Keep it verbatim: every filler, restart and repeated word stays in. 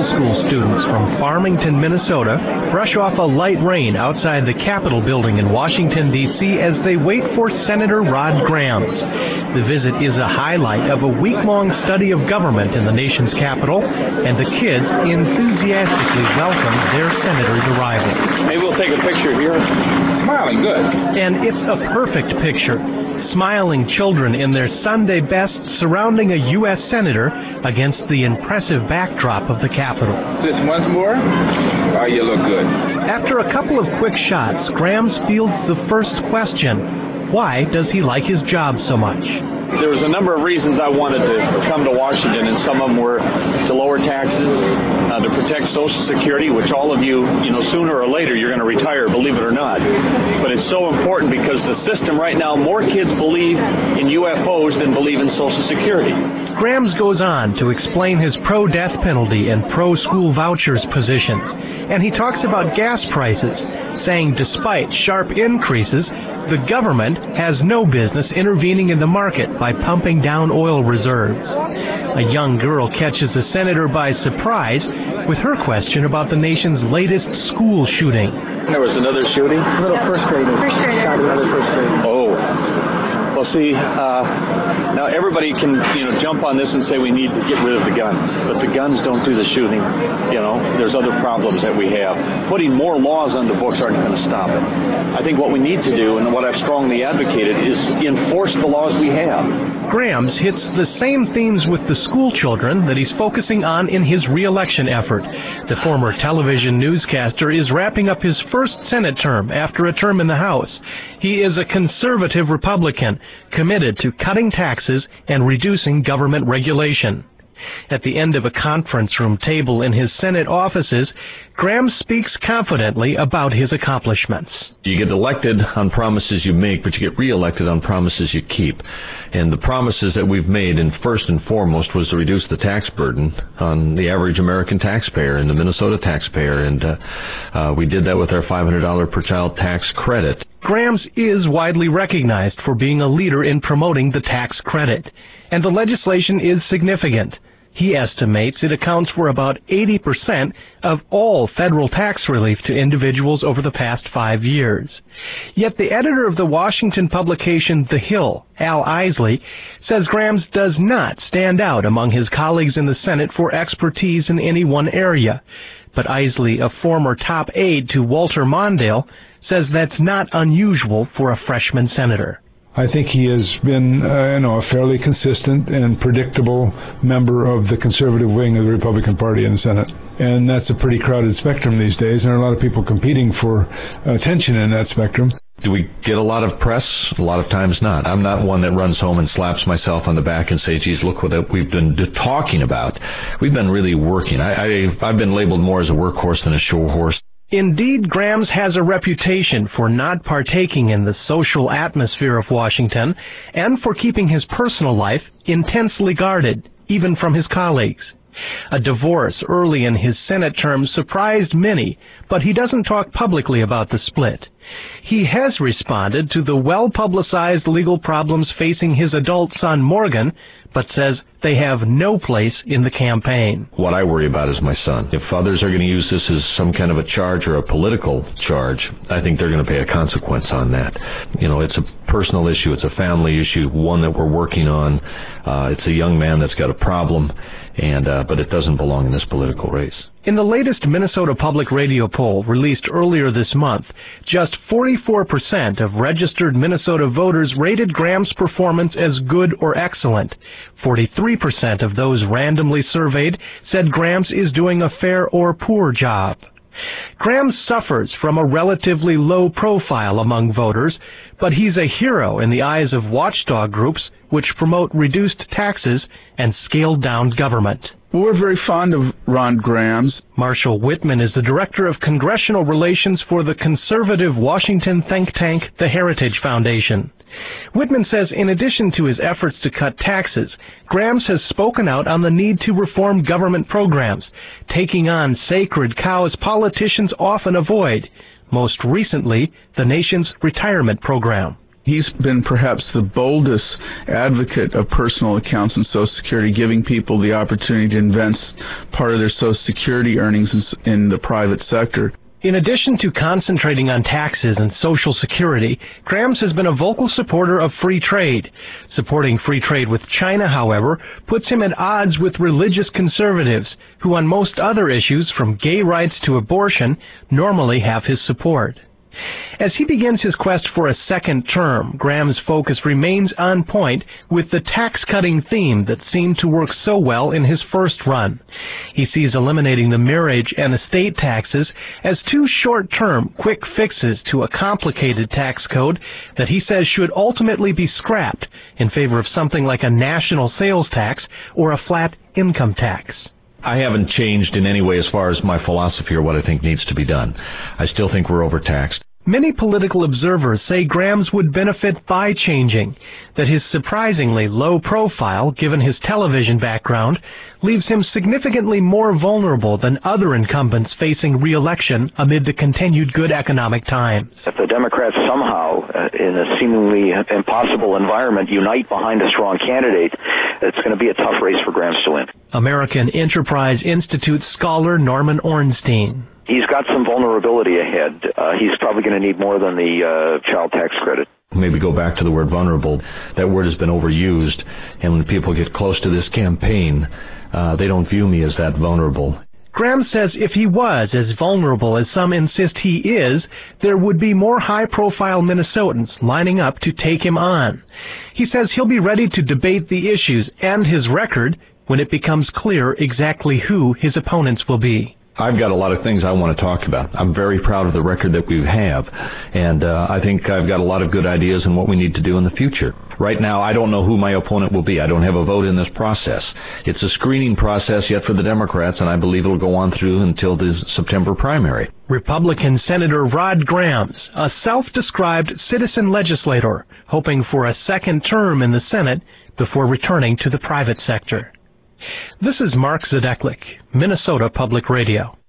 school students from Farmington, Minnesota, brush off a light rain outside the Capitol building in Washington, D C as they wait for Senator Rod Grams. The visit is a highlight of a week-long study of government in the nation's capital, and the kids enthusiastically welcome their senator's arrival. Maybe we'll take a picture here. Smiling, good. And it's a perfect picture. Smiling children in their Sunday best surrounding a U S senator against the impressive backdrop of the Capitol. This once more. Oh, you look good. After a couple of quick shots, Grams fields the first question. Why does he like his job so much? There was a number of reasons I wanted to come to Washington, and some of them were to lower taxes, uh, to protect Social Security, which all of you, you know, sooner or later you're going to retire, believe it or not. But it's so important because the system right now, more kids believe in U F Os than believe in Social Security. Grams goes on to explain his pro-death penalty and pro-school vouchers positions, and he talks about gas prices, saying despite sharp increases, the government has no business intervening in the market by pumping down oil reserves. A young girl catches the senator by surprise with her question about the nation's latest school shooting. There was another shooting? A little first grader. First grader. Shot another first grader. Oh. Well, see, uh, now everybody can, you know, jump on this and say we need to get rid of the guns, but the guns don't do the shooting. You know, there's other problems that we have. Putting more laws on the books aren't going to stop it. I think what we need to do, and what I've strongly advocated, is enforce the laws we have. Grams hits the same themes with the school children that he's focusing on in his re-election effort. The former television newscaster is wrapping up his first Senate term after a term in the House. He is a conservative Republican, committed to cutting taxes and reducing government regulation. At the end of a conference room table in his Senate offices, Grams speaks confidently about his accomplishments. You get elected on promises you make, but you get reelected on promises you keep. And the promises that we've made, and first and foremost, was to reduce the tax burden on the average American taxpayer and the Minnesota taxpayer. And uh, uh, we did that with our five hundred dollars per child tax credit. Grams is widely recognized for being a leader in promoting the tax credit, and the legislation is significant. He estimates it accounts for about eighty percent of all federal tax relief to individuals over the past five years. Yet the editor of the Washington publication The Hill, Al Isley, says Grams does not stand out among his colleagues in the Senate for expertise in any one area. But Isley, a former top aide to Walter Mondale, says that's not unusual for a freshman senator. I think he has been, uh, you know, a fairly consistent and predictable member of the conservative wing of the Republican Party in the Senate. And that's a pretty crowded spectrum these days, and there are a lot of people competing for attention in that spectrum. Do we get a lot of press? A lot of times not. I'm not one that runs home and slaps myself on the back and says, geez, look what we've been talking about. We've been really working. I, I, I've been labeled more as a workhorse than a show horse. Indeed, Grams has a reputation for not partaking in the social atmosphere of Washington and for keeping his personal life intensely guarded, even from his colleagues. A divorce early in his Senate term surprised many, but he doesn't talk publicly about the split. He has responded to the well-publicized legal problems facing his adult son Morgan, but says they have no place in the campaign. What I worry about is my son. If others are going to use this as some kind of a charge or a political charge, I think they're going to pay a consequence on that. You know, it's a personal issue, it's a family issue, one that we're working on. Uh, it's a young man that's got a problem, and uh, but it doesn't belong in this political race. In the latest Minnesota Public Radio poll released earlier this month, just forty-four percent of registered Minnesota voters rated Grams' performance as good or excellent. forty-three percent of those randomly surveyed said Grams is doing a fair or poor job. Grams suffers from a relatively low profile among voters, but he's a hero in the eyes of watchdog groups which promote reduced taxes and scaled down government. We're very fond of Ron Grams. Marshall Whitman is the Director of Congressional Relations for the conservative Washington think tank, the Heritage Foundation. Whitman says in addition to his efforts to cut taxes, Grams has spoken out on the need to reform government programs, taking on sacred cows politicians often avoid, most recently the nation's retirement program. He's been perhaps the boldest advocate of personal accounts and Social Security, giving people the opportunity to invest part of their Social Security earnings in, in the private sector. In addition to concentrating on taxes and Social Security, Grams has been a vocal supporter of free trade. Supporting free trade with China, however, puts him at odds with religious conservatives, who on most other issues, from gay rights to abortion, normally have his support. As he begins his quest for a second term, Graham's focus remains on point with the tax-cutting theme that seemed to work so well in his first run. He sees eliminating the marriage and estate taxes as two short-term, quick fixes to a complicated tax code that he says should ultimately be scrapped in favor of something like a national sales tax or a flat income tax. I haven't changed in any way as far as my philosophy or what I think needs to be done. I still think we're overtaxed. Many political observers say Grams would benefit by changing, that his surprisingly low profile, given his television background, leaves him significantly more vulnerable than other incumbents facing re-election amid the continued good economic times. If the Democrats somehow, uh, in a seemingly impossible environment, unite behind a strong candidate, it's going to be a tough race for Grams to win. American Enterprise Institute scholar Norman Ornstein. He's got some vulnerability ahead. Uh, he's probably going to need more than the uh, child tax credit. Maybe go back to the word vulnerable. That word has been overused, and when people get close to this campaign, uh, they don't view me as that vulnerable. Graham says if he was as vulnerable as some insist he is, there would be more high-profile Minnesotans lining up to take him on. He says he'll be ready to debate the issues and his record when it becomes clear exactly who his opponents will be. I've got a lot of things I want to talk about. I'm very proud of the record that we have, and uh, I think I've got a lot of good ideas on what we need to do in the future. Right now, I don't know who my opponent will be. I don't have a vote in this process. It's a screening process yet for the Democrats, and I believe it'll go on through until the September primary. Republican Senator Rod Grams, a self-described citizen legislator, hoping for a second term in the Senate before returning to the private sector. This is Mark Zadeklik, Minnesota Public Radio.